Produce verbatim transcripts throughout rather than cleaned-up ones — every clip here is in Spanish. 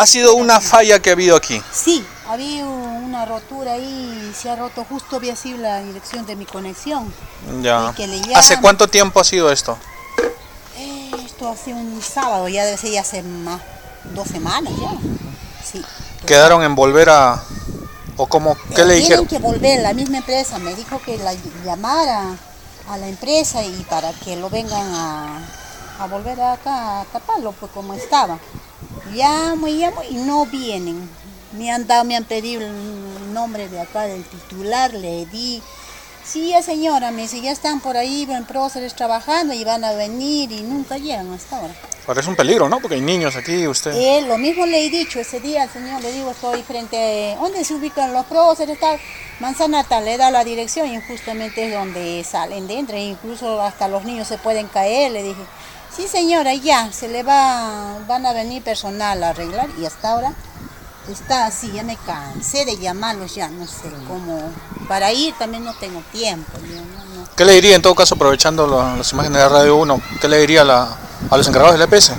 ¿Ha sido una falla que ha habido aquí? Sí, había una rotura ahí, se ha roto justo, había sido la dirección de mi conexión. Ya. Que le ¿Hace cuánto tiempo ha sido esto? Eh, esto hace un sábado, ya debe ser ya hace más, dos semanas ya. Sí. ¿Quedaron en volver a...? ¿O cómo? ¿Qué eh, le dijeron? Tienen que volver, la misma empresa me dijo que la llamara a la empresa y para que lo vengan a, a volver acá a taparlo, pues como estaba. Llamo y llamo y no vienen. Me han dado, me han pedido el nombre de acá del titular, le di. Sí, ya señora, me dice, ya están por ahí en próceres trabajando y van a venir y nunca llegan hasta ahora. Parece un peligro, ¿no? Porque hay niños aquí, usted... Eh, lo mismo le he dicho ese día al señor, le digo, estoy frente a... ¿Dónde se ubican los próceres? Tal? Manzana tal, le da la dirección y justamente es donde salen de entre, incluso hasta los niños se pueden caer, le dije. Sí señora, ya, se le va, van a venir personal a arreglar y hasta ahora está así, ya me cansé de llamarlos ya, no sé cómo, para ir también no tengo tiempo. Yo, no, no. ¿Qué le diría en todo caso, aprovechando lo, las imágenes de Radio uno, qué le diría a, la, a los encargados del E P S?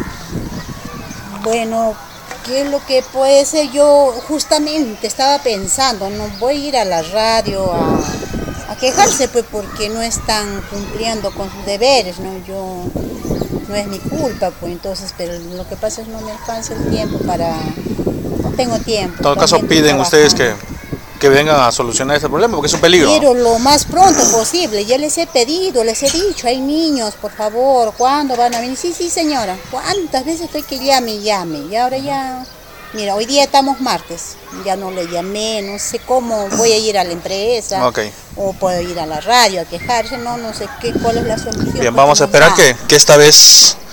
Bueno, ¿qué es lo que puede ser? Yo justamente estaba pensando, no voy a ir a la radio a, a quejarse pues porque no están cumpliendo con sus deberes, ¿no? Yo... No es mi culpa, pues entonces, pero lo que pasa es que no me alcanza el tiempo para... No tengo tiempo. En todo caso piden ustedes que, que vengan a solucionar este problema porque es un peligro. Pero lo más pronto posible, ya les he pedido, les he dicho, hay niños, por favor, ¿cuándo van a venir? Sí, sí señora, ¿cuántas veces estoy que llame y llame? Y ahora ya... Mira, hoy día estamos martes, ya no le llamé, no sé cómo voy a ir a la empresa, okay. O puedo ir a la radio a quejarse, no, no sé qué, cuál es la solución. Bien, vamos a esperar que, que esta vez